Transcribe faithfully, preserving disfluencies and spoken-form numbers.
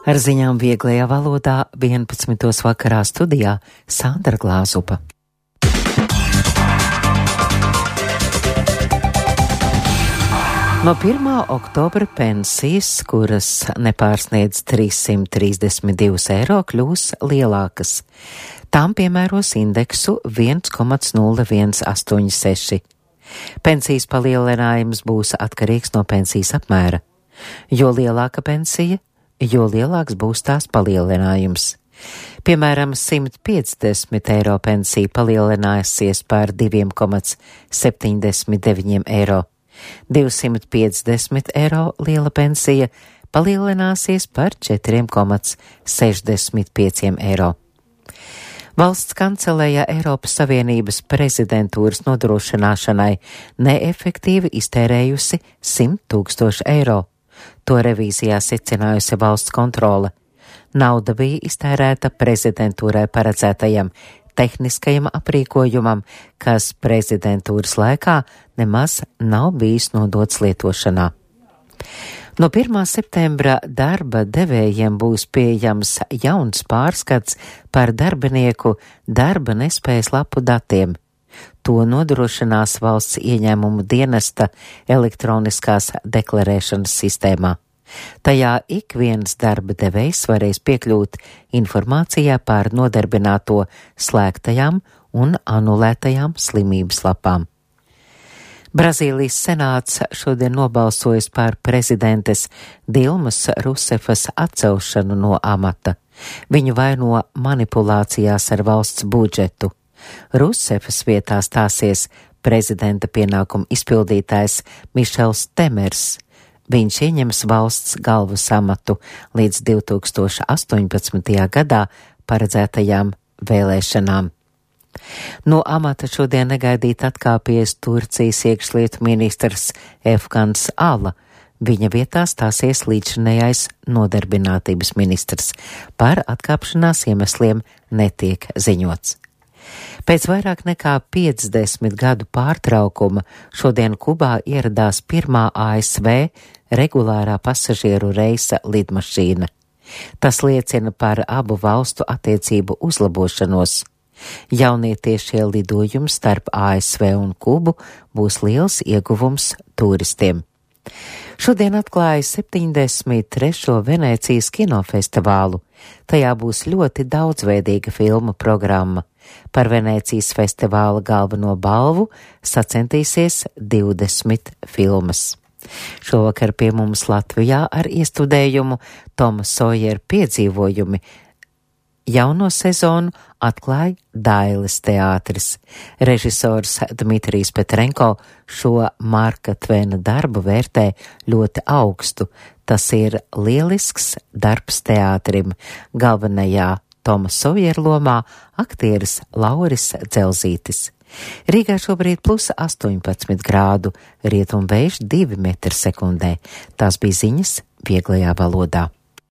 Ar ziņām vieglajā valodā vienpadsmitos vakarā studijā Sandra Glāzupa. No pirmā oktobra pensijas, kuras nepārsniedz trīssimt trīsdesmit divus eiro, kļūs lielākas. Tām piemēros indeksu viens komma nulle viens astoņi seši. Pensijas palielinājums būs atkarīgs no pensijas apmēra. Jo lielāka pensija, jo lielāks būs tās palielinājums. Piemēram, simt piecdesmit eiro pensija palielināsies par divi komma septiņdesmit deviņi eiro. divsimt piecdesmit eiro liela pensija palielināsies par četri komma sešdesmit pieci eiro. Valsts kancelēja Eiropas Savienības prezidentūras nodrošināšanai neefektīvi iztērējusi simt tūkstoši eiro. To revīzijā secinājusi valsts kontrole. Nauda bija iztērēta prezidentūrai paredzētajam tehniskajam aprīkojumam, kas prezidentūras laikā nemaz nav bijis nodots lietošanā. No pirmā septembra darba devējiem būs pieejams jauns pārskats par darbinieku darba nespējas lapu datiem. To nodrošinās valsts ieņēmumu dienesta elektroniskās deklarēšanas sistēmā. Tajā ik viens darba devējs varēs piekļūt informācijā par nodarbināto slēgtajām un anulētajām slimības lapām. Brazīlijas senāts šodien nobalsojas par prezidentes Dilmas Rusefas atcelšanu no amata. Viņu vaino manipulācijās ar valsts budžetu. Rusefas vietā stāsies prezidenta pienākumu izpildītājs Mišels Temers. Viņš ieņems valsts galvas amatu līdz divi tūkstoši astoņpadsmitajā gadā paredzētajām vēlēšanām. No amata šodien negaidīt atkāpies Turcijas iekšlietu ministrs Efkans Ala. Viņa vietā stāsies līdzinējais nodarbinātības ministrs. Par atkāpšanās iemesliem netiek ziņots. Pēc vairāk nekā piecdesmit gadu pārtraukuma šodien Kubā ieradās pirmā A S V regulārā pasažieru reisa lidmašīna. Tas liecina par abu valstu attiecību uzlabošanos. Jaunietiešie lidojumi starp A S V un Kubu būs liels ieguvums turistiem. Šodien atklāja septiņdesmit trešo Venēcijas kinofestivālu. Tajā būs ļoti daudzveidīga filmu programma. Par Venēcijas festivāla galveno balvu sacentīsies divdesmit filmas. Šovakar pie mums Latvijā ar iestudējumu Toma Sojera piedzīvojumi jauno sezonu atklāja Dailes teātris. Režisors Dmitrijs Petrenko šo Marka Tvena darbu vērtē ļoti augstu. Tas ir lielisks darbs teātrim. Galvenajā Toma Sojera lomā aktieris Lauris Dzelzītis. Rīgā šobrīd plus astoņpadsmit grādu, rietumvējš divi metri sekundē. Tās bija ziņas vieglajā valodā.